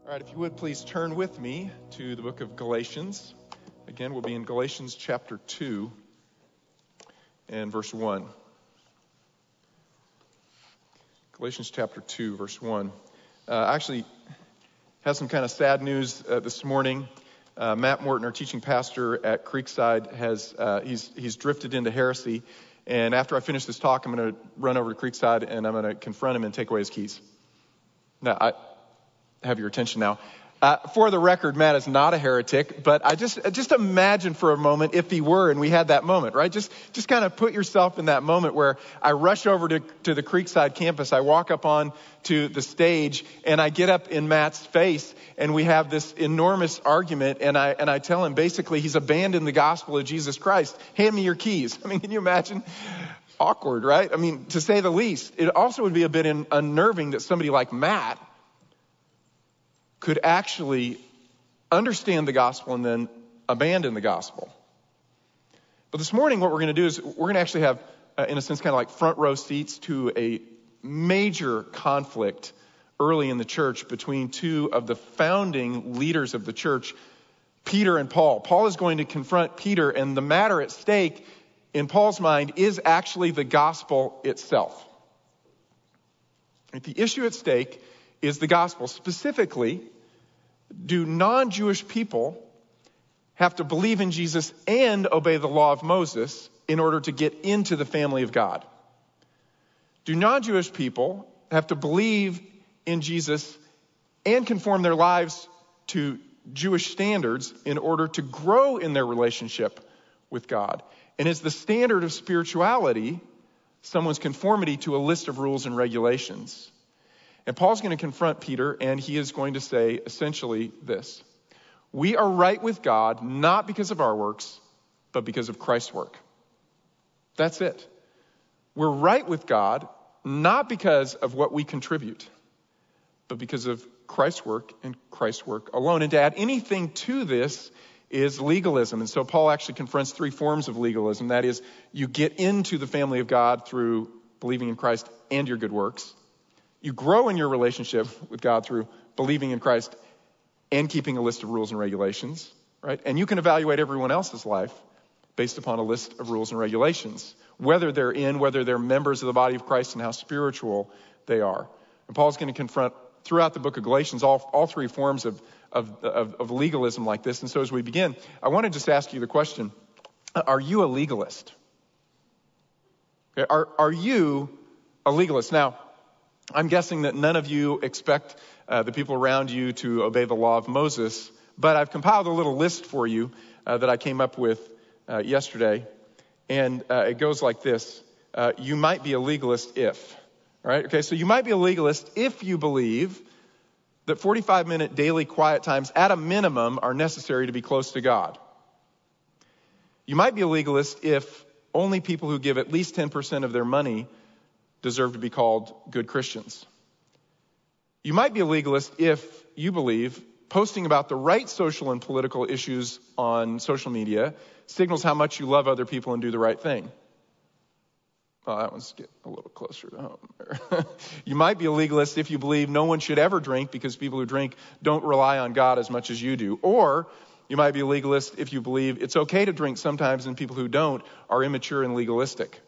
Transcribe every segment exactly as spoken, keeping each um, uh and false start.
All right, if you would please turn with me to the book of Galatians. Again, we'll be in Galatians chapter two and verse one. Galatians chapter two, verse one. Uh, actually, have some kind of sad news uh, this morning. Uh, Matt Morton, our teaching pastor at Creekside, has uh, he's he's drifted into heresy. And after I finish this talk, I'm going to run over to Creekside and I'm going to confront him and take away his keys. Now, I have your attention now. Uh, for the record, Matt is not a heretic, but I just just imagine for a moment if he were, and we had that moment, right? Just just kind of put yourself in that moment where I rush over to, to the Creekside campus, I walk up on to the stage, and I get up in Matt's face, and we have this enormous argument, and I and I tell him basically he's abandoned the gospel of Jesus Christ. Hand me your keys. I mean, can you imagine? Awkward, right? I mean, to say the least. It also would be a bit in, unnerving that somebody like Matt could actually understand the gospel and then abandon the gospel. But this morning, what we're going to do is we're going to actually have, uh, in a sense, kind of like front row seats to a major conflict early in the church between two of the founding leaders of the church, Peter and Paul. Paul is going to confront Peter, and the matter at stake, in Paul's mind, is actually the gospel itself. The issue at stake is the gospel. Specifically, do non-Jewish people have to believe in Jesus and obey the law of Moses in order to get into the family of God? Do non-Jewish people have to believe in Jesus and conform their lives to Jewish standards in order to grow in their relationship with God? And is the standard of spirituality someone's conformity to a list of rules and regulations? And Paul's going to confront Peter, and he is going to say essentially this: we are right with God not because of our works, but because of Christ's work. That's it. We're right with God not because of what we contribute, but because of Christ's work and Christ's work alone. And to add anything to this is legalism. And so Paul actually confronts three forms of legalism. That is, you get into the family of God through believing in Christ and your good works. You grow in your relationship with God through believing in Christ and keeping a list of rules and regulations, right? And you can evaluate everyone else's life based upon a list of rules and regulations, whether they're in, whether they're members of the body of Christ, and how spiritual they are. And Paul's going to confront throughout the book of Galatians all, all three forms of, of, of, of legalism like this. And so as we begin, I want to just ask you the question: are you a legalist? Okay, are, are you a legalist? Now, I'm guessing that none of you expect uh, the people around you to obey the law of Moses, but I've compiled a little list for you uh, that I came up with uh, yesterday, and uh, it goes like this. Uh, you might be a legalist if, all right? Okay, so you might be a legalist if you believe that forty-five minute daily quiet times at a minimum are necessary to be close to God. You might be a legalist if only people who give at least ten percent of their money deserve to be called good Christians. You might be a legalist if you believe posting about the right social and political issues on social media signals how much you love other people and do the right thing. Well, that one's getting a little closer to home there. You might be a legalist if you believe no one should ever drink because people who drink don't rely on God as much as you do. Or you might be a legalist if you believe it's okay to drink sometimes and people who don't are immature and legalistic.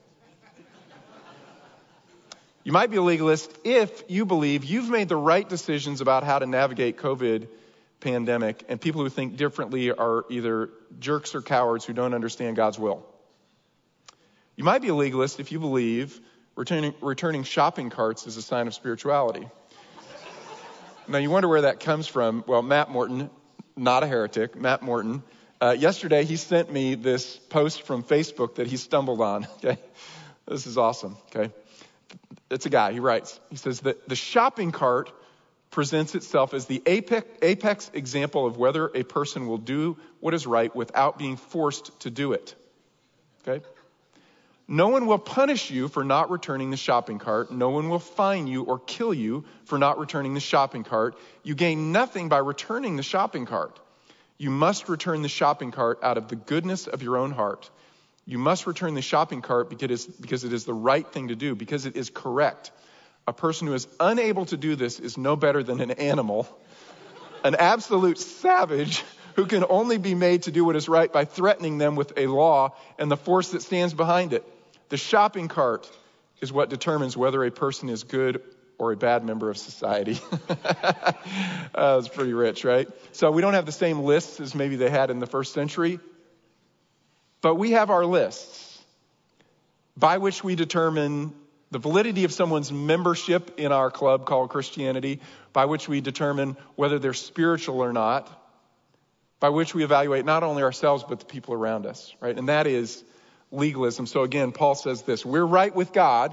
You might be a legalist if you believe you've made the right decisions about how to navigate COVID pandemic, and people who think differently are either jerks or cowards who don't understand God's will. You might be a legalist if you believe returning, returning shopping carts is a sign of spirituality. Now, you wonder where that comes from. Well, Matt Morton, not a heretic, Matt Morton, uh, yesterday he sent me this post from Facebook that he stumbled on. Okay, this is awesome. Okay. It's a guy, he writes, he says that the shopping cart presents itself as the apex, apex example of whether a person will do what is right without being forced to do it. Okay? No one will punish you for not returning the shopping cart. No one will fine you or kill you for not returning the shopping cart. You gain nothing by returning the shopping cart. You must return the shopping cart out of the goodness of your own heart. You must return the shopping cart because it is, because it is the right thing to do, because it is correct. A person who is unable to do this is no better than an animal an absolute savage who can only be made to do what is right by threatening them with a law and the force that stands behind it. The shopping cart is what determines whether a person is good or a bad member of society. uh, that's pretty rich, right? So we don't have the same lists as maybe they had in the first century, but we have our lists by which we determine the validity of someone's membership in our club called Christianity, by which we determine whether they're spiritual or not, by which we evaluate not only ourselves but the people around us, right? And that is legalism. So again, Paul says this: we're right with God,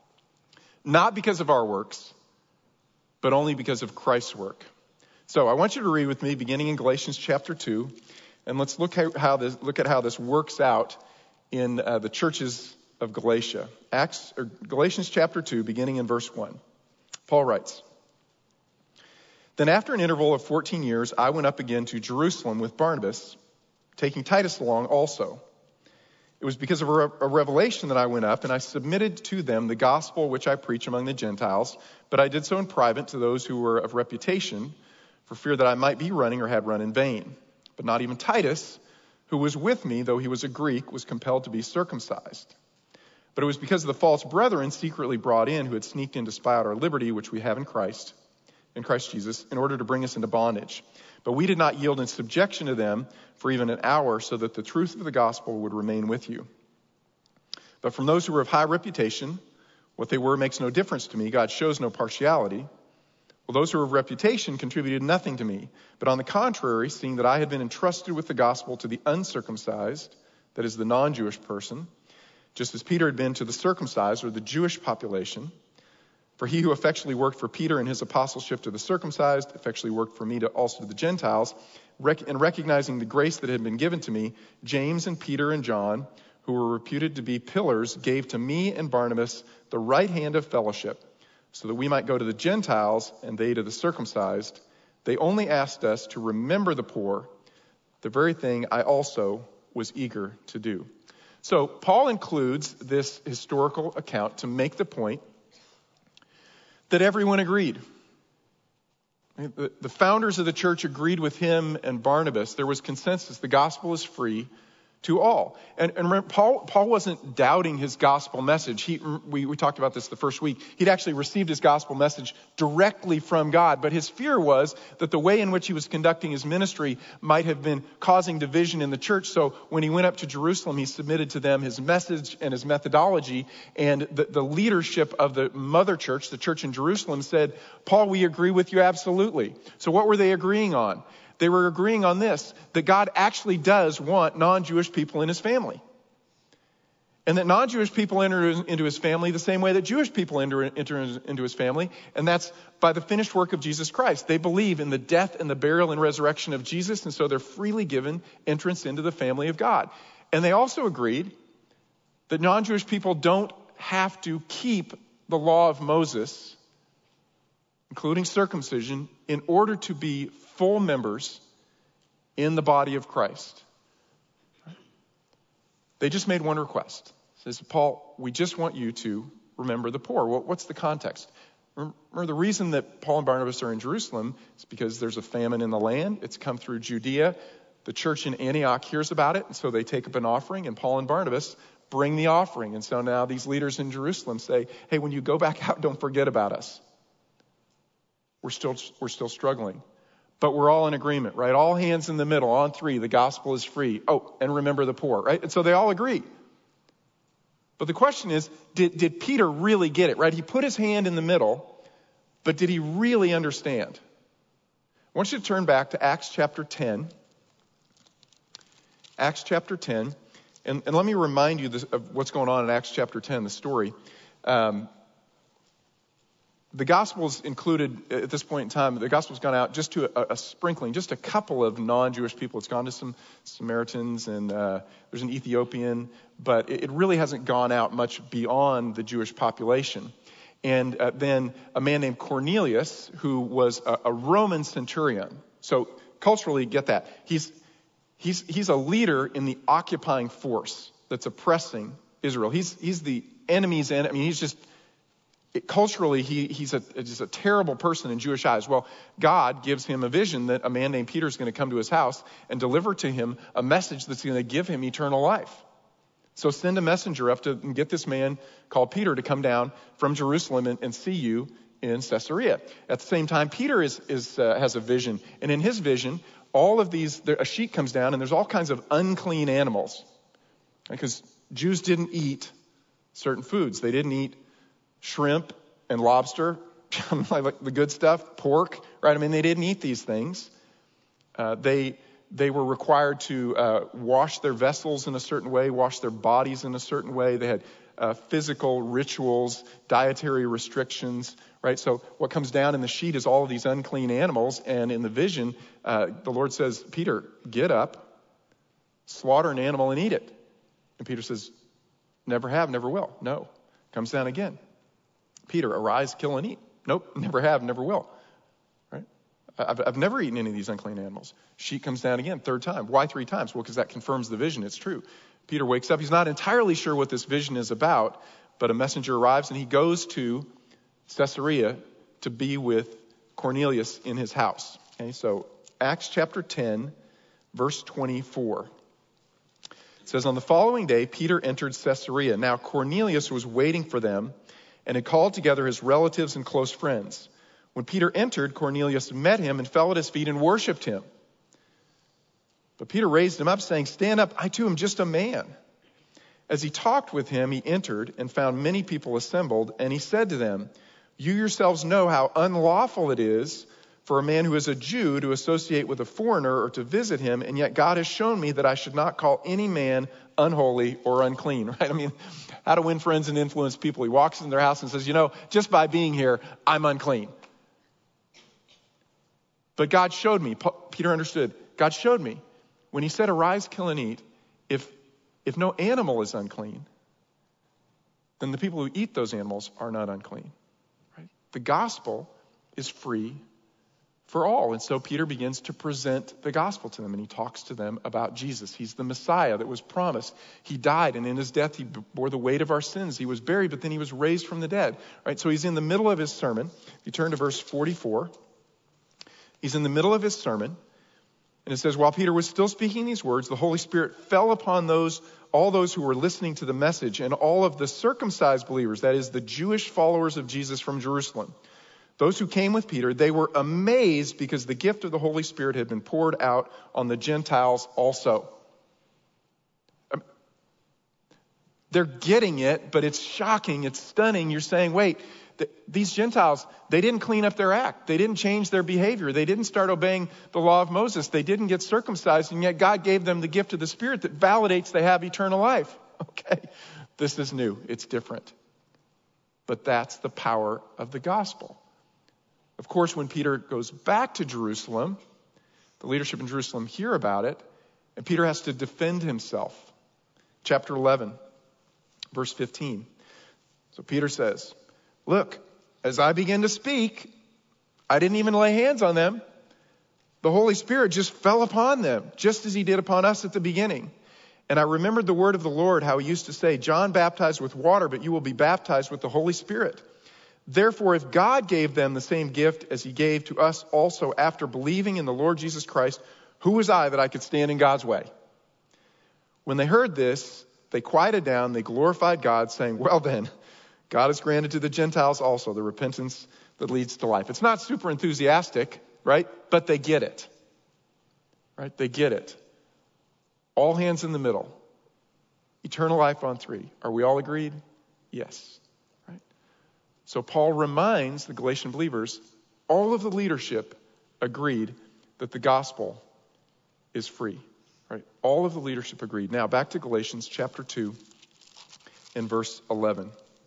not because of our works, but only because of Christ's work. So I want you to read with me, beginning in Galatians chapter two, and let's look how, how this look at how this works out in uh, the churches of Galatia. Acts or Galatians chapter two, beginning in verse one. Paul writes, "Then after an interval of fourteen years, I went up again to Jerusalem with Barnabas, taking Titus along also. It was because of a, re- a revelation that I went up, and I submitted to them the gospel which I preach among the Gentiles, but I did so in private to those who were of reputation, for fear that I might be running or had run in vain. But not even Titus, who was with me, though he was a Greek, was compelled to be circumcised. But it was because of the false brethren secretly brought in, who had sneaked in to spy out our liberty, which we have in Christ, in Christ Jesus, in order to bring us into bondage. But we did not yield in subjection to them for even an hour, so that the truth of the gospel would remain with you. But from those who were of high reputation, what they were makes no difference to me. God shows no partiality. Well, those who were of reputation contributed nothing to me. But on the contrary, seeing that I had been entrusted with the gospel to the uncircumcised, that is the non-Jewish person, just as Peter had been to the circumcised, or the Jewish population, for he who effectually worked for Peter in his apostleship to the circumcised, effectually worked for me to also to the Gentiles, rec- and recognizing the grace that had been given to me, James and Peter and John, who were reputed to be pillars, gave to me and Barnabas the right hand of fellowship, so that we might go to the Gentiles and they to the circumcised. They only asked us to remember the poor, the very thing I also was eager to do." So Paul includes this historical account to make the point that everyone agreed. The, the founders of the church agreed with him and Barnabas. There was consensus. The gospel is free to all. And, and remember, Paul, Paul wasn't doubting his gospel message. He, we, we talked about this the first week. He'd actually received his gospel message directly from God. But his fear was that the way in which he was conducting his ministry might have been causing division in the church. So when he went up to Jerusalem, he submitted to them his message and his methodology. And the, the leadership of the mother church, the church in Jerusalem, said, "Paul, we agree with you absolutely." So what were they agreeing on? They were agreeing on this, that God actually does want non-Jewish people in his family. And that non-Jewish people enter into his family the same way that Jewish people enter, enter into his family, and that's by the finished work of Jesus Christ. They believe in the death and the burial and resurrection of Jesus, and so they're freely given entrance into the family of God. And they also agreed that non-Jewish people don't have to keep the law of Moses, including circumcision, in order to be full members in the body of Christ. They just made one request. It says, "Paul, we just want you to remember the poor." Well, what's the context? Remember, the reason that Paul and Barnabas are in Jerusalem is because there's a famine in the land. It's come through Judea. The church in Antioch hears about it, and so they take up an offering, and Paul and Barnabas bring the offering. And so now these leaders in Jerusalem say, "Hey, when you go back out, don't forget about us. We're still, we're still struggling." But we're all in agreement, right? All hands in the middle, on three, the gospel is free. Oh, and remember the poor, right? And so they all agree. But the question is, did, did Peter really get it, right? He put his hand in the middle, but did he really understand? I want you to turn back to Acts chapter ten. Acts chapter ten. And, and let me remind you this, of what's going on in Acts chapter ten, the story. Um, The gospel's included at this point in time. The gospel's gone out just to a, a sprinkling, just a couple of non-Jewish people. It's gone to some Samaritans, and uh, there's an Ethiopian, but it, it really hasn't gone out much beyond the Jewish population. And uh, then a man named Cornelius, who was a, a Roman centurion. So culturally, get that. He's he's he's a leader in the occupying force that's oppressing Israel. He's he's the enemy's enemy. I mean, he's just it, culturally, he, he's a, just a terrible person in Jewish eyes. Well, God gives him a vision that a man named Peter is going to come to his house and deliver to him a message that's going to give him eternal life. So send a messenger up to get this man called Peter to come down from Jerusalem and, and see you in Caesarea. At the same time, Peter is, is uh, has a vision. And in his vision, all of these, there, a sheet comes down and there's all kinds of unclean animals. Because Jews didn't eat certain foods. They didn't eat shrimp and lobster, like the good stuff, pork, right? I mean, they didn't eat these things. Uh, they they were required to uh, wash their vessels in a certain way, wash their bodies in a certain way. They had uh, physical rituals, dietary restrictions, right? So what comes down in the sheet is all of these unclean animals. And in the vision, uh, the Lord says, Peter, get up, slaughter an animal and eat it. And Peter says, never have, never will. No. Comes down again. Peter, arise, kill and eat. Nope, never have, never will. Right? I've, I've never eaten any of these unclean animals. Sheet comes down again, third time. Why three times? Well, because that confirms the vision. It's true. Peter wakes up. He's not entirely sure what this vision is about, but a messenger arrives and he goes to Caesarea to be with Cornelius in his house. Okay, so Acts chapter ten, verse twenty-four. It says, on the following day, Peter entered Caesarea. Now Cornelius was waiting for them and had called together his relatives and close friends. When Peter entered, Cornelius met him and fell at his feet and worshipped him. But Peter raised him up, saying, stand up, I too am just a man. As he talked with him, he entered and found many people assembled, and he said to them, you yourselves know how unlawful it is for a man who is a Jew to associate with a foreigner or to visit him, and yet God has shown me that I should not call any man unholy or unclean, right? I mean, how to win friends and influence people. He walks in their house and says, you know, just by being here, I'm unclean. But God showed me, Peter understood, God showed me, when he said, arise, kill and eat, if, if no animal is unclean, then the people who eat those animals are not unclean, right? The gospel is free for all. And so Peter begins to present the gospel to them, and he talks to them about Jesus. He's the Messiah that was promised. He died, and in his death, he bore the weight of our sins. He was buried, but then he was raised from the dead, right? So he's in the middle of his sermon. If you turn to verse forty-four, he's in the middle of his sermon, and it says, while Peter was still speaking these words, the Holy Spirit fell upon those, all those who were listening to the message, and all of the circumcised believers, that is the Jewish followers of Jesus from Jerusalem. Those who came with Peter, they were amazed because the gift of the Holy Spirit had been poured out on the Gentiles also. They're getting it, but it's shocking, it's stunning. You're saying, wait, th- these Gentiles, they didn't clean up their act. They didn't change their behavior. They didn't start obeying the law of Moses. They didn't get circumcised, and yet God gave them the gift of the Spirit that validates they have eternal life. Okay, this is new. It's different. But that's the power of the gospel. Of course, when Peter goes back to Jerusalem, the leadership in Jerusalem hear about it, and Peter has to defend himself. Chapter eleven, verse fifteen. So Peter says, look, as I began to speak, I didn't even lay hands on them. The Holy Spirit just fell upon them, just as he did upon us at the beginning. And I remembered the word of the Lord, how he used to say, John baptized with water, but you will be baptized with the Holy Spirit. Therefore, if God gave them the same gift as he gave to us also after believing in the Lord Jesus Christ, who was I that I could stand in God's way? When they heard this, they quieted down, they glorified God, saying, well then, God has granted to the Gentiles also the repentance that leads to life. It's not super enthusiastic, right? But they get it, right? They get it. All hands in the middle. Eternal life on three. Are we all agreed? Yes. So Paul reminds the Galatian believers, all of the leadership agreed that the gospel is free. Right? All of the leadership agreed. Now back to Galatians chapter two and verse eleven.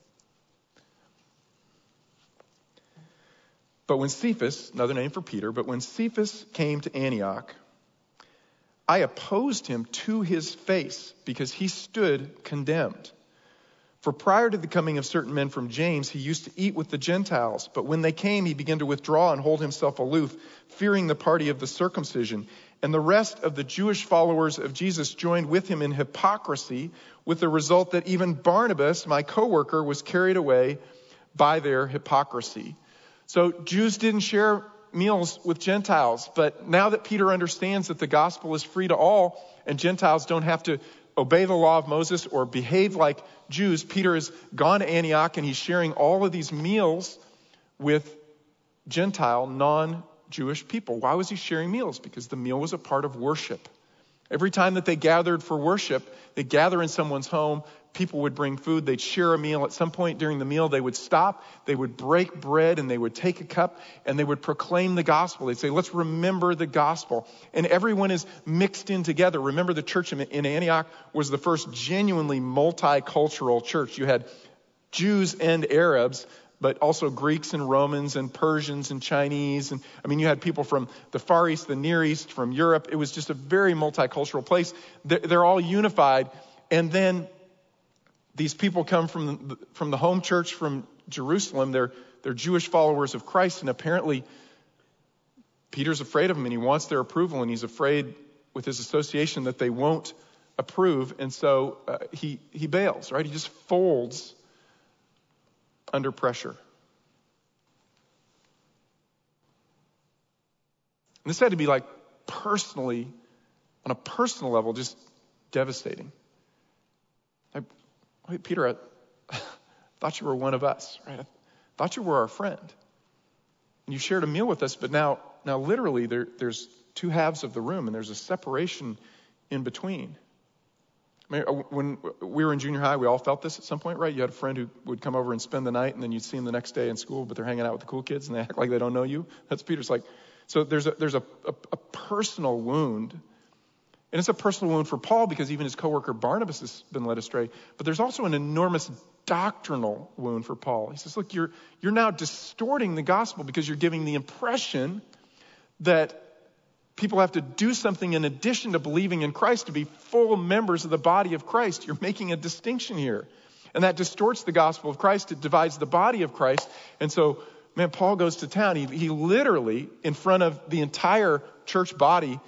But when Cephas, another name for Peter, but when Cephas came to Antioch, I opposed him to his face because he stood condemned. For prior to the coming of certain men from James, he used to eat with the Gentiles. But when they came, he began to withdraw and hold himself aloof, fearing the party of the circumcision. And the rest of the Jewish followers of Jesus joined with him in hypocrisy, with the result that even Barnabas, my co-worker, was carried away by their hypocrisy. So Jews didn't share meals with Gentiles, but now that Peter understands that the gospel is free to all and Gentiles don't have to obey the law of Moses or behave like Jews, Peter has gone to Antioch and he's sharing all of these meals with Gentile, non-Jewish people. Why was he sharing meals? Because the meal was a part of worship. Every time that they gathered for worship, they'd gather in someone's home, people would bring food, they'd share a meal. At some point during the meal, they would stop, they would break bread, and they would take a cup, and they would proclaim the gospel. They'd say, let's remember the gospel. And everyone is mixed in together. Remember, the church in Antioch was the first genuinely multicultural church. You had Jews and Arabs, but also Greeks and Romans and Persians and Chinese. And I mean, you had people from the Far East, the Near East, from Europe. It was just a very multicultural place. They're all unified. And then these people come from the, from the home church from Jerusalem. They're, they're Jewish followers of Christ. And apparently Peter's afraid of them and he wants their approval. And he's afraid with his association that they won't approve. And so uh, he, he bails, right? He just folds under pressure. And this had to be like personally, on a personal level, just devastating. I, wait, Peter, I, I thought you were one of us, right? I thought you were our friend. And you shared a meal with us, but now, now literally there, there's two halves of the room and there's a separation in between. I mean, when we were in junior high, we all felt this at some point, right? You had a friend who would come over and spend the night, and then you'd see them the next day in school, but they're hanging out with the cool kids, and they act like they don't know you. That's Peter's like. So there's a there's a, a, a personal wound, and it's a personal wound for Paul because even his coworker Barnabas has been led astray. But there's also an enormous doctrinal wound for Paul. He says, look, you're you're now distorting the gospel because you're giving the impression that people have to do something in addition to believing in Christ to be full members of the body of Christ. You're making a distinction here. And that distorts the gospel of Christ. It divides the body of Christ. And so, man, Paul goes to town. He, he literally, in front of the entire church body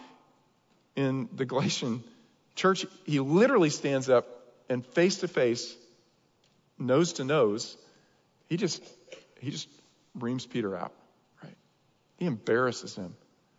in the Galatian church, he literally stands up and face to face, nose to nose, he just, he just reams Peter out, right? He embarrasses him.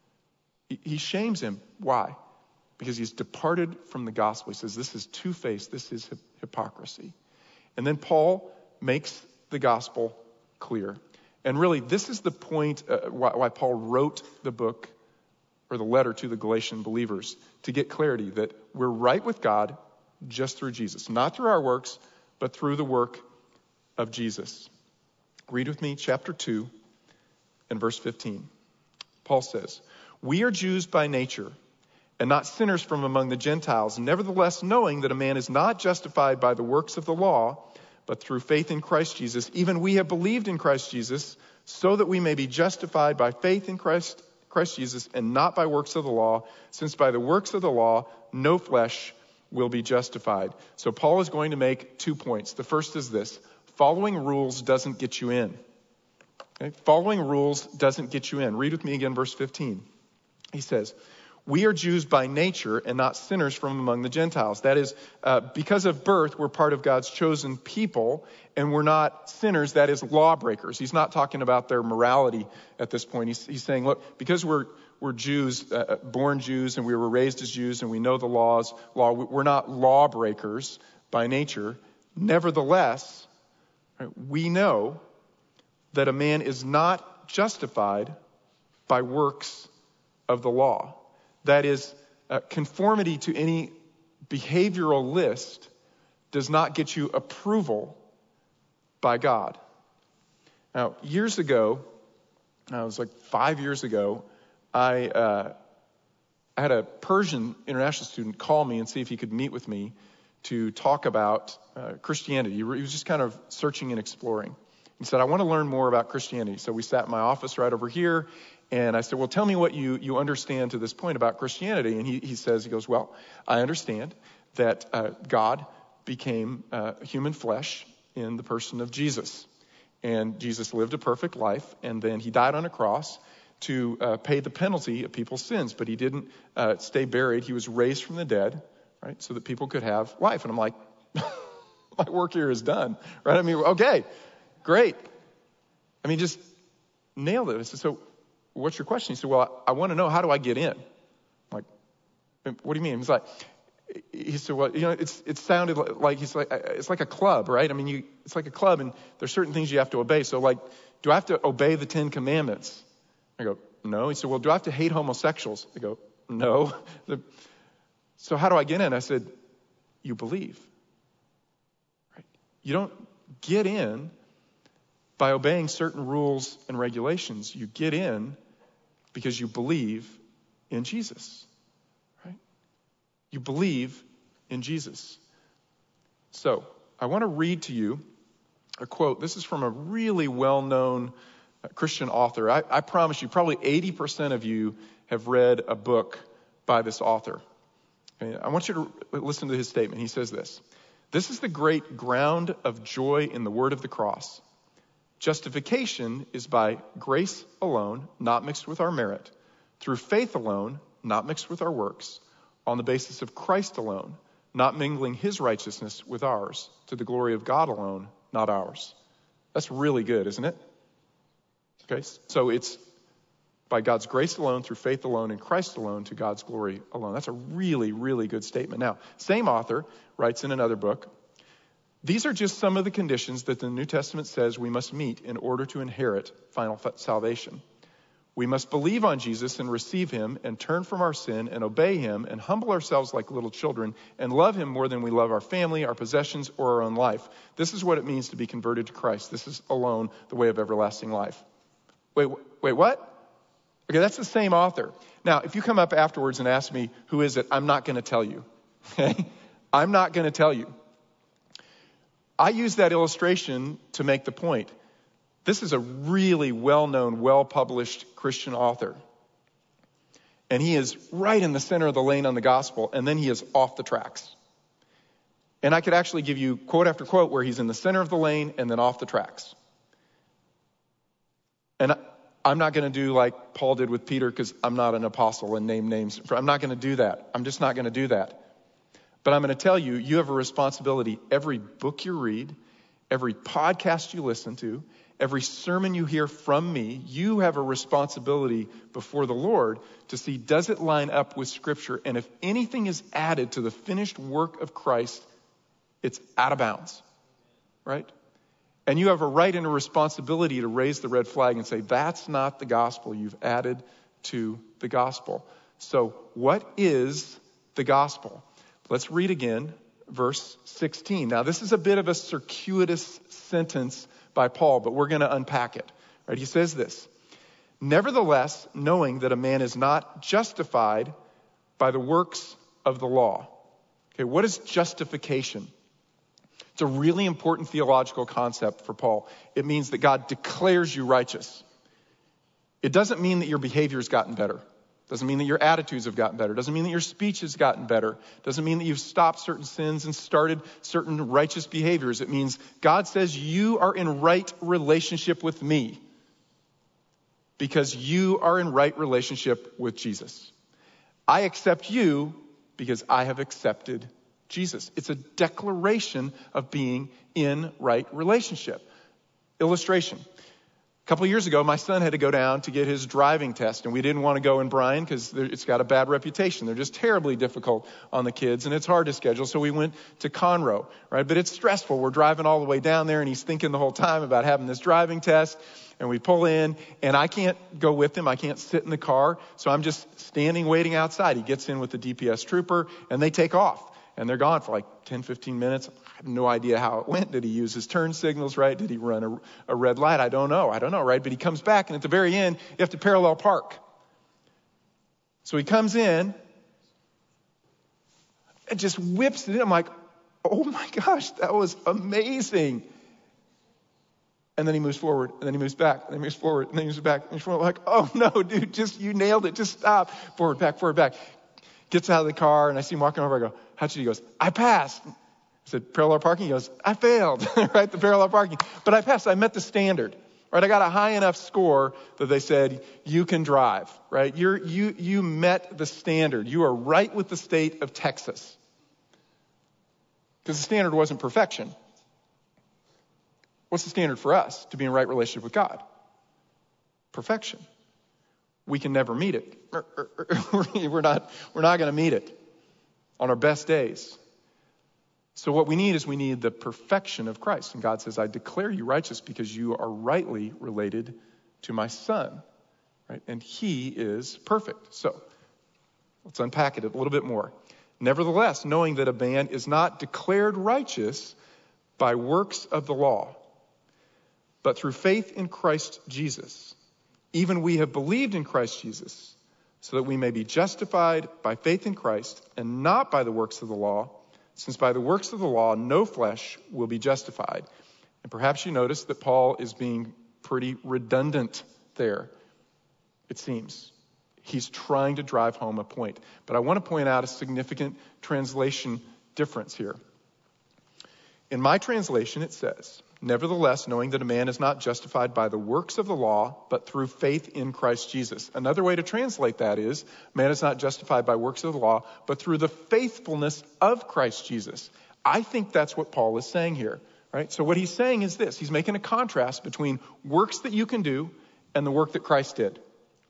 He shames him. Why? Because he's departed from the gospel. He says, this is two-faced. This is hypocrisy. And then Paul makes the gospel clear. And really, this is the point uh, why, why Paul wrote the book or the letter to the Galatian believers, to get clarity that we're right with God just through Jesus. Not through our works, but through the work of Jesus. Read with me chapter two and verse fifteen. Paul says, we are Jews by nature and not sinners from among the Gentiles, nevertheless knowing that a man is not justified by the works of the law, but through faith in Christ Jesus. Even we have believed in Christ Jesus so that we may be justified by faith in Christ, Christ Jesus and not by works of the law, since by the works of the law, no flesh will be justified. So Paul is going to make two points. The first is this: following rules doesn't get you in. Okay? Following rules doesn't get you in. Read with me again, verse fifteen. He says, we are Jews by nature and not sinners from among the Gentiles. That is, uh, because of birth, we're part of God's chosen people, and we're not sinners, that is, lawbreakers. He's not talking about their morality at this point. He's, he's saying, look, because we're we're Jews, uh, born Jews, and we were raised as Jews, and we know the laws, law, we're not lawbreakers by nature. Nevertheless, right, we know that a man is not justified by works of the law. That is, uh, conformity to any behavioral list does not get you approval by God. Now, years ago, uh, it was like five years ago, I, uh, I had a Persian international student call me and see if he could meet with me to talk about uh, Christianity. He was just kind of searching and exploring. He said, I want to learn more about Christianity. So we sat in my office right over here, and I said, well, tell me what you, you understand to this point about Christianity. And he, he says, he goes, well, I understand that uh, God became uh, human flesh in the person of Jesus. And Jesus lived a perfect life, and then he died on a cross to uh, pay the penalty of people's sins. But he didn't uh, stay buried. He was raised from the dead, right, so that people could have life. And I'm like, my work here is done, right? I mean, okay, great. I mean, just nailed it. I said, so what's your question? He said, well, I, I want to know, how do I get in? I'm like, what do you mean? He's like, he said, well, you know, it's it sounded like he's like it's like a club, right? I mean, you it's like a club, and there's certain things you have to obey. So, like, do I have to obey the Ten Commandments? I go, no. He said, well, do I have to hate homosexuals? I go, no. The, so how do I get in? I said, you believe. Right? You don't get in by obeying certain rules and regulations. You get in because you believe in Jesus. You believe in Jesus. So I want to read to you a quote. This is from a really well-known Christian author. I, I promise you, probably eighty percent of you have read a book by this author. Okay, I want you to listen to his statement. He says this: "This is the great ground of joy in the word of the cross. Justification is by grace alone, not mixed with our merit, through faith alone, not mixed with our works, on the basis of Christ alone, not mingling his righteousness with ours, to the glory of God alone, not ours." That's really good, isn't it? Okay, so it's by God's grace alone, through faith alone, in Christ alone, to God's glory alone. That's a really, really good statement. Now, same author writes in another book, "These are just some of the conditions that the New Testament says we must meet in order to inherit final salvation. We must believe on Jesus and receive him and turn from our sin and obey him and humble ourselves like little children and love him more than we love our family, our possessions, or our own life. This is what it means to be converted to Christ. This is alone the way of everlasting life." Wait, wait, what? Okay, that's the same author. Now, if you come up afterwards and ask me, who is it? I'm not going to tell you. Okay? I'm not going to tell you. I use that illustration to make the point. This is a really well-known, well-published Christian author. And he is right in the center of the lane on the gospel, and then he is off the tracks. And I could actually give you quote after quote where he's in the center of the lane and then off the tracks. And I'm not going to do like Paul did with Peter, because I'm not an apostle and name names. I'm not going to do that. I'm just not going to do that. But I'm going to tell you, you have a responsibility. Every book you read, every podcast you listen to, every sermon you hear from me, you have a responsibility before the Lord to see, does it line up with Scripture? And if anything is added to the finished work of Christ, it's out of bounds, right? And you have a right and a responsibility to raise the red flag and say, that's not the gospel. You've added to the gospel. So what is the gospel? Let's read again, verse sixteen. Now, this is a bit of a circuitous sentence by Paul, but we're going to unpack it. Right? He says this: "Nevertheless, knowing that a man is not justified by the works of the law." Okay, what is justification? It's a really important theological concept for Paul. It means that God declares you righteous. It doesn't mean that your behavior's gotten better. Doesn't mean that your attitudes have gotten better. Doesn't mean that your speech has gotten better. Doesn't mean that you've stopped certain sins and started certain righteous behaviors. It means God says you are in right relationship with me because you are in right relationship with Jesus. I accept you because I have accepted Jesus. It's a declaration of being in right relationship. Illustration. A couple of years ago, my son had to go down to get his driving test, and we didn't want to go in Bryan because it's got a bad reputation. They're just terribly difficult on the kids, and it's hard to schedule, so we went to Conroe, right? But it's stressful. We're driving all the way down there, and he's thinking the whole time about having this driving test, and we pull in, and I can't go with him. I can't sit in the car, so I'm just standing waiting outside. He gets in with the D P S trooper, and they take off. And they're gone for like ten, fifteen minutes. I have no idea how it went. Did he use his turn signals right? Did he run a, a red light? I don't know. I don't know, right? But he comes back, and at the very end, you have to parallel park. So he comes in and just whips it in. I'm like, oh my gosh, that was amazing. And then he moves forward, and then he moves back, and then he moves forward, and then he moves back, and he's forward. Like, oh no, dude, just, you nailed it. Just stop. Forward, back, forward, back. Gets out of the car, and I see him walking over. I go, how'd you do? He goes, I passed. I said, parallel parking? He goes, I failed, right? The parallel parking. But I passed. I met the standard, right? I got a high enough score that they said, you can drive, right? You're, you, you met the standard. You are right with the state of Texas. Because the standard wasn't perfection. What's the standard for us? To be in right relationship with God. perfection. We can never meet it. We're not, we're not going to meet it on our best days. So what we need is we need the perfection of Christ. And God says, I declare you righteous because you are rightly related to my Son. Right? And he is perfect. So let's unpack it a little bit more. Nevertheless, knowing that a man is not declared righteous by works of the law, but through faith in Christ Jesus, even we have believed in Christ Jesus, so that we may be justified by faith in Christ and not by the works of the law, since by the works of the law no flesh will be justified. And perhaps you notice that Paul is being pretty redundant there, it seems. He's trying to drive home a point. But I want to point out a significant translation difference here. In my translation, it says, nevertheless, knowing that a man is not justified by the works of the law, but through faith in Christ Jesus. Another way to translate that is, man is not justified by works of the law, but through the faithfulness of Christ Jesus. I think that's what Paul is saying here, right? So what he's saying is this. He's making a contrast between works that you can do and the work that Christ did.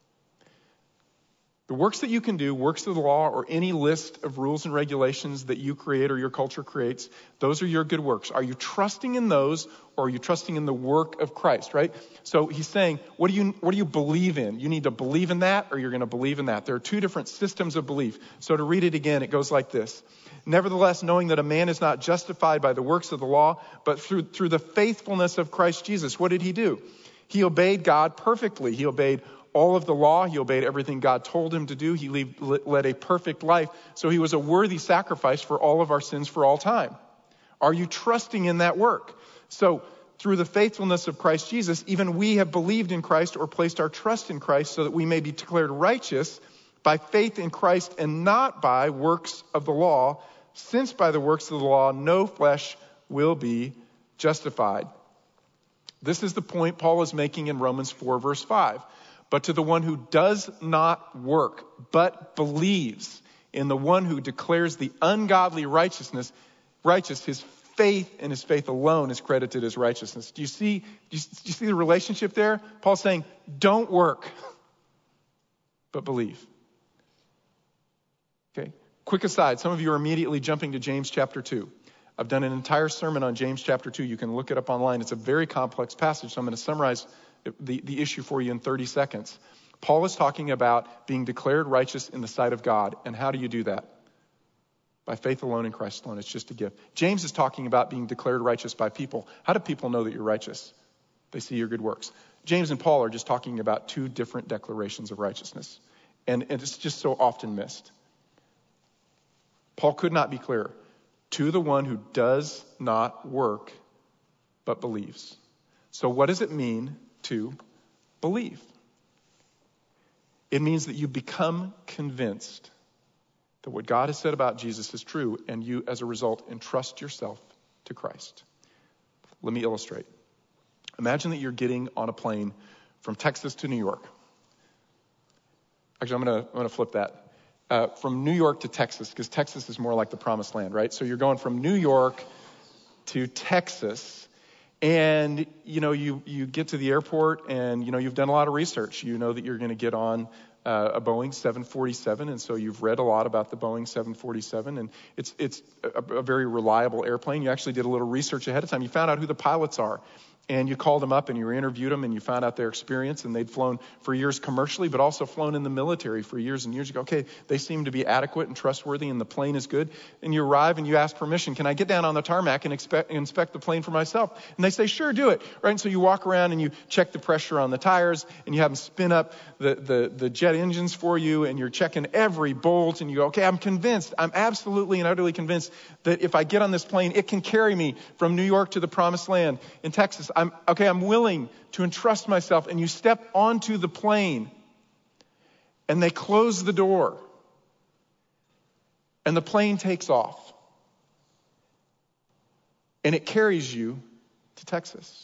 The works that you can do, works of the law, or any list of rules and regulations that you create or your culture creates, those are your good works. Are you trusting in those, or are you trusting in the work of Christ, right? So he's saying, what do you what do you believe in? You need to believe in that, or you're going to believe in that. There are two different systems of belief. So to read it again, it goes like this. Nevertheless, knowing that a man is not justified by the works of the law, but through through the faithfulness of Christ Jesus. What did he do? He obeyed God perfectly. He obeyed all of the law. He obeyed everything God told him to do. He led a perfect life. So he was a worthy sacrifice for all of our sins for all time. Are you trusting in that work? So through the faithfulness of Christ Jesus, even we have believed in Christ or placed our trust in Christ so that we may be declared righteous by faith in Christ and not by works of the law, since by the works of the law no flesh will be justified. This is the point Paul is making in Romans four, verse five. But to the one who does not work, but believes in the one who declares the ungodly righteousness, righteous, his faith and his faith alone is credited as righteousness. Do you see, do you, do you see the relationship there? Paul's saying, don't work, but believe. Okay. Quick aside, some of you are immediately jumping to James chapter two. I've done an entire sermon on James chapter two. You can look it up online. It's a very complex passage, so I'm going to summarize The, the issue for you in thirty seconds. Paul is talking about being declared righteous in the sight of God. And how do you do that? By faith alone in Christ alone. It's just a gift. James is talking about being declared righteous by people. How do people know that you're righteous? They see your good works. James and Paul are just talking about two different declarations of righteousness. And, and it's just so often missed. Paul could not be clearer. To the one who does not work, but believes. So what does it mean to believe? It means that you become convinced that what God has said about Jesus is true, and you, as a result, entrust yourself to Christ. Let me illustrate. Imagine that you're getting on a plane from Texas to New York. Actually, I'm going to I'm going to flip that. Uh, from New York to Texas, because Texas is more like the promised land, right? So you're going from New York to Texas. And, you know, you, you get to the airport and, you know, you've done a lot of research. You know that you're going to get on uh, a Boeing seven forty-seven. And so you've read a lot about the Boeing seven forty-seven. And it's it's a, a very reliable airplane. You actually did a little research ahead of time. You found out who the pilots are. And you called them up and you interviewed them and you found out their experience, and they'd flown for years commercially, but also flown in the military for years and years ago. Okay, they seem to be adequate and trustworthy and the plane is good. And you arrive and you ask permission. Can I get down on the tarmac and expect, inspect the plane for myself? And they say, sure, do it. Right? And so you walk around and you check the pressure on the tires and you have them spin up the, the, the jet engines for you, and you're checking every bolt, and you go, okay, I'm convinced. I'm absolutely and utterly convinced that if I get on this plane, it can carry me from New York to the promised land in Texas. I'm, okay, I'm willing to entrust myself. And you step onto the plane and they close the door and the plane takes off and it carries you to Texas.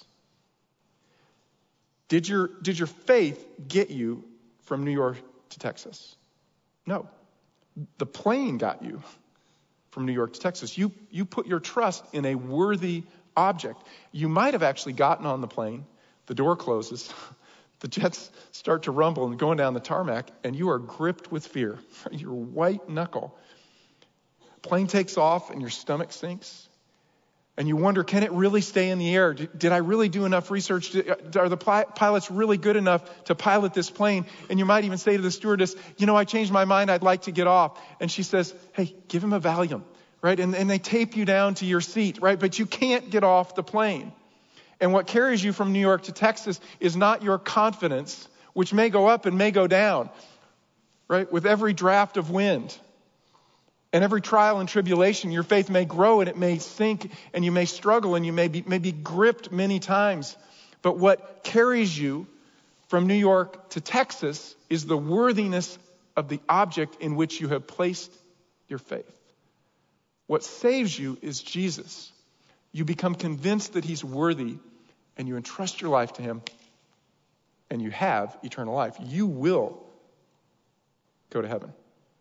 Did your, did your faith get you from New York to Texas? No. The plane got you from New York to Texas. You, you put your trust in a worthy object. You might have actually gotten on the plane, the door closes, The jets start to rumble and going down the tarmac, and you are gripped with fear. You're white knuckle. Plane takes off and your stomach sinks. And you wonder, can it really stay in the air? Did I really do enough research? Are the pilots really good enough to pilot this plane? And you might even say to the stewardess, you know, I changed my mind. I'd like to get off. And she says, hey, give him a Valium, right? And, and they tape you down to your seat, right? But you can't get off the plane. And what carries you from New York to Texas is not your confidence, which may go up and may go down, right? With every draft of wind. And every trial and tribulation, your faith may grow and it may sink and you may struggle and you may be, may be gripped many times. But what carries you from New York to Texas is the worthiness of the object in which you have placed your faith. What saves you is Jesus. You become convinced that he's worthy and you entrust your life to him and you have eternal life. You will go to heaven.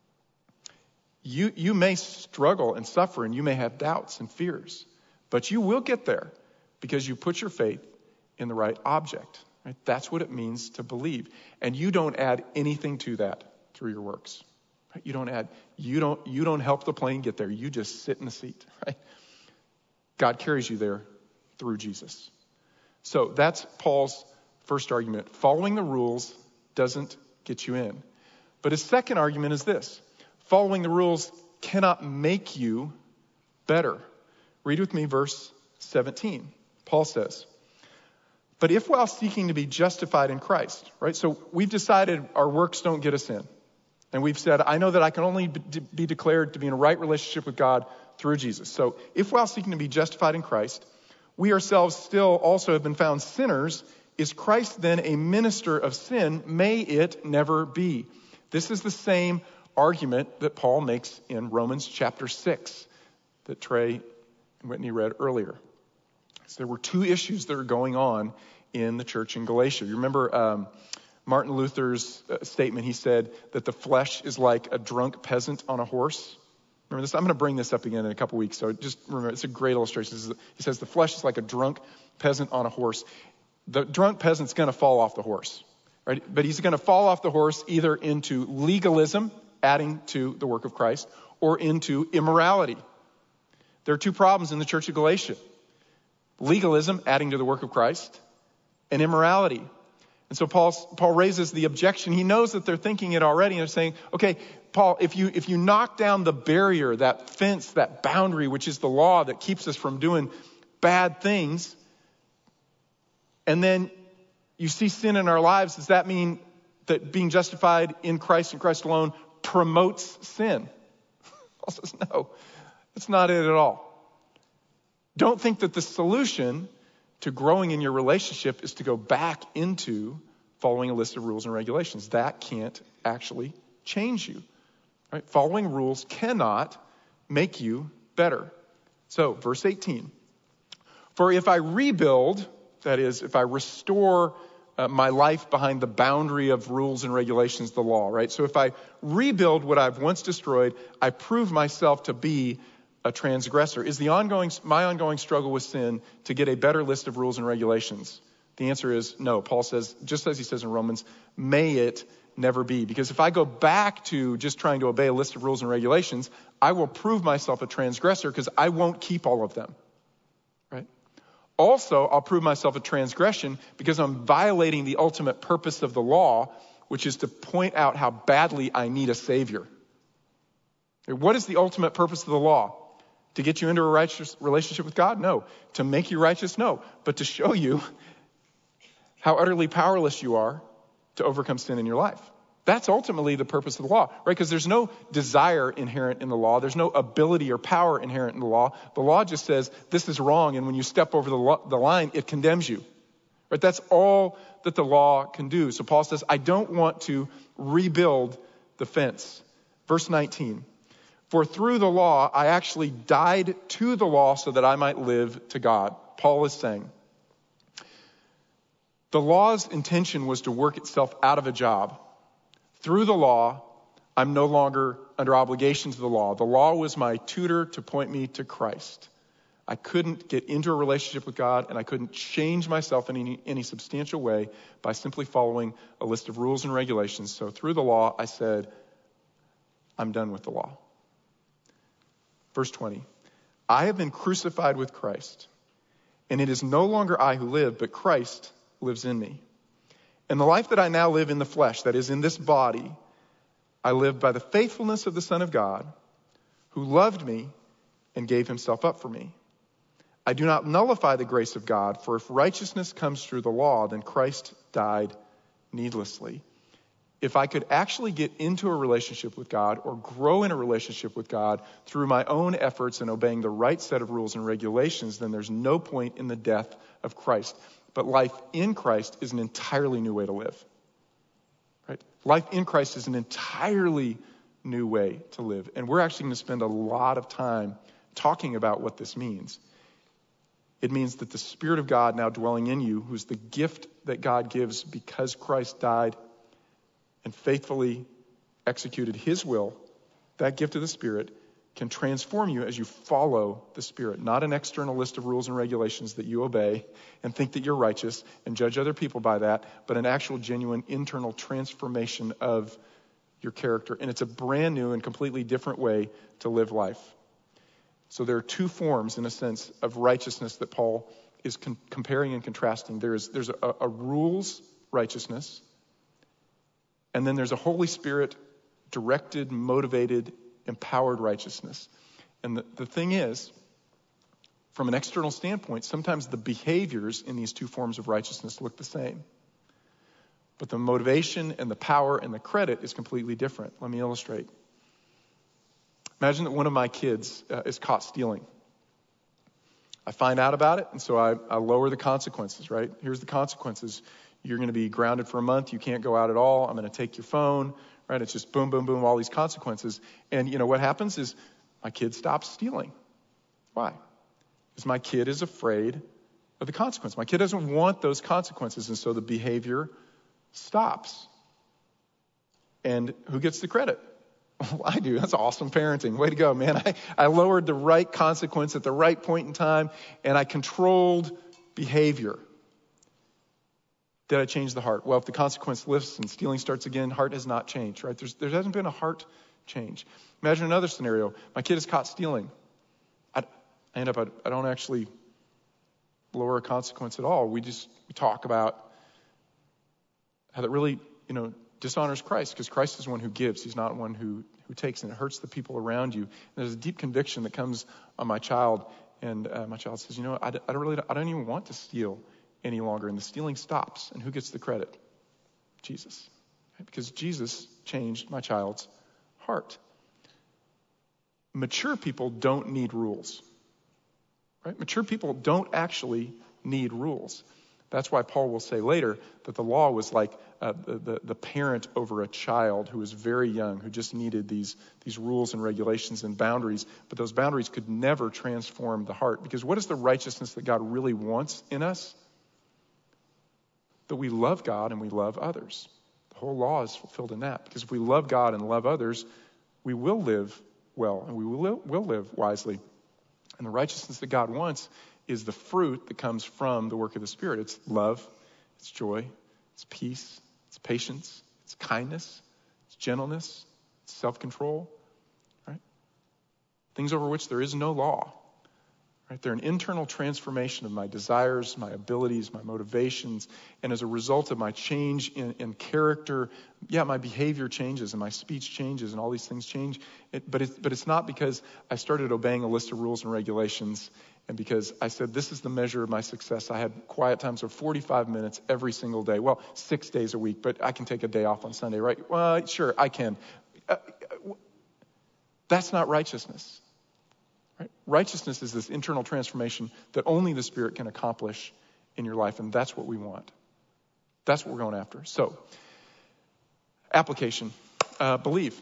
You, you may struggle and suffer and you may have doubts and fears, but you will get there because you put your faith in the right object. Right? That's what it means to believe. And you don't add anything to that through your works. Right? You don't add, you don't, you don't help the plane get there. You just sit in the seat, right? God carries you there through Jesus. So that's Paul's first argument. Following the rules doesn't get you in. But his second argument is this. Following the rules cannot make you better. Read with me verse seventeen. Paul says, but if while seeking to be justified in Christ, right? So we've decided our works don't get us in. And we've said, I know that I can only be declared to be in a right relationship with God through Jesus. So if while seeking to be justified in Christ, we ourselves still also have been found sinners, is Christ then a minister of sin? May it never be. This is the same argument that Paul makes in Romans chapter six that Trey and Whitney read earlier. So there were two issues that are going on in the church in Galatia. You remember um, Martin Luther's uh, statement? He said that the flesh is like a drunk peasant on a horse. Remember this? I'm going to bring this up again in a couple weeks. So just remember, it's a great illustration. This is, he says the flesh is like a drunk peasant on a horse. The drunk peasant's going to fall off the horse, right? But he's going to fall off the horse either into legalism, adding to the work of Christ, or into immorality. There are two problems in the church of Galatia. Legalism, adding to the work of Christ, and immorality. And so Paul, Paul raises the objection. He knows that they're thinking it already and they're saying, okay, Paul, if you, if you knock down the barrier, that fence, that boundary, which is the law that keeps us from doing bad things, and then you see sin in our lives, does that mean that being justified in Christ and Christ alone promotes sin? Paul says, no, that's not it at all. Don't think that the solution to growing in your relationship is to go back into following a list of rules and regulations. That can't actually change you. Right? Following rules cannot make you better. So, verse eighteen. For if I rebuild, that is, if I restore Uh, my life behind the boundary of rules and regulations, the law, right? So if I rebuild what I've once destroyed, I prove myself to be a transgressor. Is the ongoing, my ongoing struggle with sin to get a better list of rules and regulations? The answer is no. Paul says, just as he says in Romans, may it never be. Because if I go back to just trying to obey a list of rules and regulations, I will prove myself a transgressor because I won't keep all of them. Also, I'll prove myself a transgression because I'm violating the ultimate purpose of the law, which is to point out how badly I need a Savior. What is the ultimate purpose of the law? To get you into a righteous relationship with God? No. To make you righteous? No. But to show you how utterly powerless you are to overcome sin in your life. That's ultimately the purpose of the law, right? Because there's no desire inherent in the law. There's no ability or power inherent in the law. The law just says this is wrong, and when you step over the, lo- the line, it condemns you. Right? That's all that the law can do. So Paul says, I don't want to rebuild the fence. Verse nineteen, for through the law, I actually died to the law so that I might live to God. Paul is saying, the law's intention was to work itself out of a job. Through the law, I'm no longer under obligation to the law. The law was my tutor to point me to Christ. I couldn't get into a relationship with God, and I couldn't change myself in any, any substantial way by simply following a list of rules and regulations. So through the law, I said, I'm done with the law. Verse twenty, I have been crucified with Christ, and it is no longer I who live, but Christ lives in me. And the life that I now live in the flesh, that is in this body, I live by the faithfulness of the Son of God, who loved me and gave himself up for me. I do not nullify the grace of God, for if righteousness comes through the law, then Christ died needlessly. If I could actually get into a relationship with God or grow in a relationship with God through my own efforts and obeying the right set of rules and regulations, then there's no point in the death of Christ. But life in Christ is an entirely new way to live. Right? Life in Christ is an entirely new way to live. And we're actually going to spend a lot of time talking about what this means. It means that the Spirit of God now dwelling in you, who's the gift that God gives because Christ died and faithfully executed his will, that gift of the Spirit can transform you as you follow the Spirit. Not an external list of rules and regulations that you obey and think that you're righteous and judge other people by that, but an actual genuine internal transformation of your character. And it's a brand new and completely different way to live life. So there are two forms, in a sense, of righteousness that Paul is con- comparing and contrasting. There's, there's a, a rules righteousness, and then there's a Holy Spirit directed, motivated, empowered righteousness. And the, the thing is, from an external standpoint, sometimes the behaviors in these two forms of righteousness look the same. But the motivation and the power and the credit is completely different. Let me illustrate. Imagine that one of my kids uh, is caught stealing. I find out about it, and so I, I lower the consequences, right? Here's the consequences. You're going to be grounded for a month. You can't go out at all. I'm going to take your phone, right? It's just boom, boom, boom, all these consequences. And, you know, what happens is my kid stops stealing. Why? Because my kid is afraid of the consequence. My kid doesn't want those consequences, and so the behavior stops. And who gets the credit? Well, I do. That's awesome parenting. Way to go, man. I, I lowered the right consequence at the right point in time, and I controlled behavior. Did I change the heart? Well, if the consequence lifts and stealing starts again, heart has not changed, right? There's, there hasn't been a heart change. Imagine another scenario. My kid is caught stealing. I, I end up, I, I don't actually lower a consequence at all. We just we talk about how that really, you know, dishonors Christ, because Christ is one who gives. He's not one who, who takes, and it hurts the people around you. And there's a deep conviction that comes on my child, and uh, my child says, you know, I, I don't really, I don't even want to steal any longer, and the stealing stops. And who gets the credit? Jesus, right? Because Jesus changed my child's heart. Mature people don't need rules, right? Mature people don't actually need rules. That's why Paul will say later that the law was like uh, the, the, the parent over a child who was very young, who just needed these, these rules and regulations and boundaries. But those boundaries could never transform the heart. Because what is the righteousness that God really wants in us? That we love God and we love others. The whole law is fulfilled in that. Because if we love God and love others, we will live well and we will, will live wisely. And the righteousness that God wants is the fruit that comes from the work of the Spirit. It's love, it's joy, it's peace, it's patience, it's kindness, it's gentleness, it's self-control, right? Things over which there is no law, right? They're an internal transformation of my desires, my abilities, my motivations, and as a result of my change in, in character, yeah, my behavior changes and my speech changes and all these things change, it, but, it's, but it's not because I started obeying a list of rules and regulations and because I said, this is the measure of my success. I had quiet times of forty-five minutes every single day. Well, six days a week, but I can take a day off on Sunday, right? Well, sure, I can. Uh, that's not righteousness. Right? Righteousness is this internal transformation that only the Spirit can accomplish in your life, and that's what we want. That's what we're going after. So, application. Uh, believe.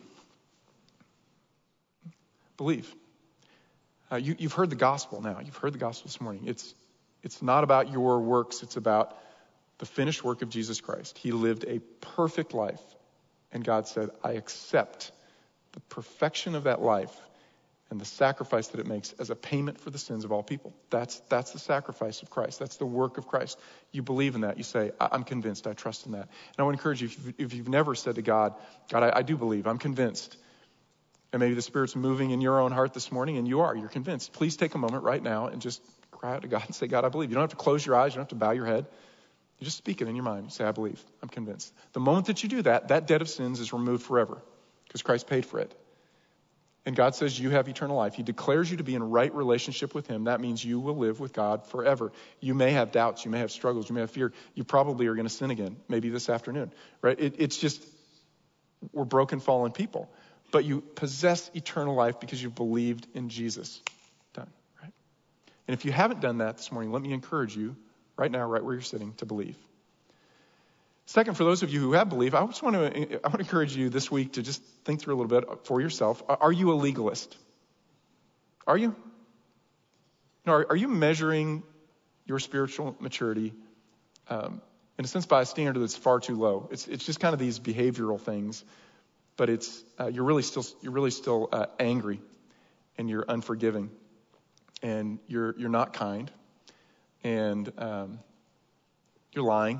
Believe. Uh, you, you've heard the gospel now. You've heard the gospel this morning. It's, it's not about your works. It's about the finished work of Jesus Christ. He lived a perfect life. And God said, I accept the perfection of that life and the sacrifice that it makes as a payment for the sins of all people. That's that's the sacrifice of Christ. That's the work of Christ. You believe in that. You say, I'm convinced. I trust in that. And I want to encourage you, if you've, if you've never said to God, God, I, I do believe. I'm convinced. And maybe the Spirit's moving in your own heart this morning, and you are. You're convinced. Please take a moment right now and just cry out to God and say, God, I believe. You don't have to close your eyes. You don't have to bow your head. You just speak it in your mind. You say, I believe. I'm convinced. The moment that you do that, that debt of sins is removed forever because Christ paid for it. And God says you have eternal life. He declares you to be in right relationship with him. That means you will live with God forever. You may have doubts. You may have struggles. You may have fear. You probably are going to sin again, maybe this afternoon, right? It, it's just, we're broken, fallen people. But you possess eternal life because you've believed in Jesus. Done, right? And if you haven't done that this morning, let me encourage you right now, right where you're sitting, to believe. Second, for those of you who have believed, I just want to I want to encourage you this week to just think through a little bit for yourself. Are you a legalist? Are you? No, are, are you measuring your spiritual maturity um, in a sense by a standard that's far too low? It's it's just kind of these behavioral things, but it's uh, you're really still you're really still uh, angry, and you're unforgiving, and you're you're not kind, and um, you're lying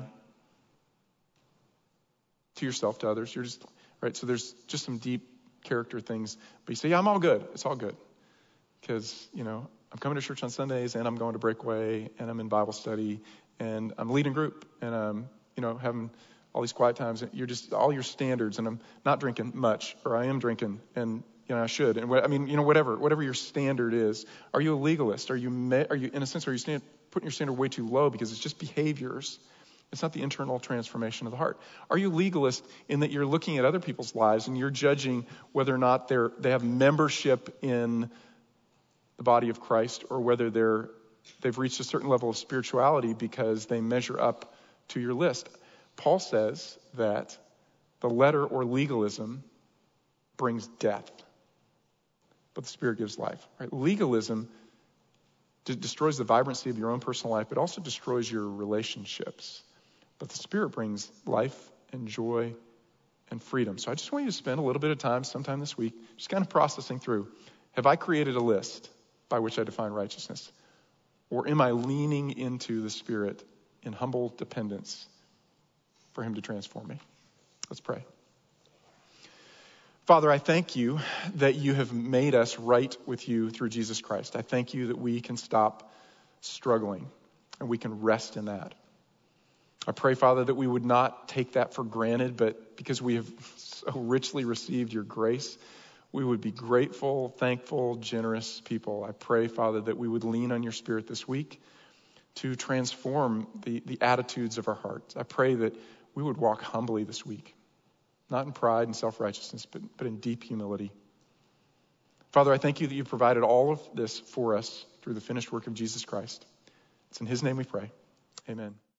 to yourself, to others. You're just, right? So there's just some deep character things. But you say, yeah, I'm all good. It's all good. Because, you know, I'm coming to church on Sundays, and I'm going to Breakaway, and I'm in Bible study, and I'm leading group, and I'm, you know, having all these quiet times. And you're just, all your standards, and I'm not drinking much, or I am drinking, and, you know, I should. And what, I mean, you know, whatever, whatever your standard is. Are you a legalist? Are you, me, are you in a sense, are you stand, putting your standard way too low because it's just behaviors? It's not the internal transformation of the heart. Are you legalist in that you're looking at other people's lives and you're judging whether or not they're they have membership in the body of Christ, or whether they're they've reached a certain level of spirituality because they measure up to your list? Paul says that the letter or legalism brings death, but the Spirit gives life. Right? Legalism d- destroys the vibrancy of your own personal life, but also destroys your relationships. But the Spirit brings life and joy and freedom. So I just want you to spend a little bit of time sometime this week just kind of processing through, have I created a list by which I define righteousness? Or am I leaning into the Spirit in humble dependence for him to transform me? Let's pray. Father, I thank you that you have made us right with you through Jesus Christ. I thank you that we can stop struggling and we can rest in that. I pray, Father, that we would not take that for granted, but because we have so richly received your grace, we would be grateful, thankful, generous people. I pray, Father, that we would lean on your Spirit this week to transform the, the attitudes of our hearts. I pray that we would walk humbly this week, not in pride and self-righteousness, but, but in deep humility. Father, I thank you that you provided all of this for us through the finished work of Jesus Christ. It's in his name we pray. Amen.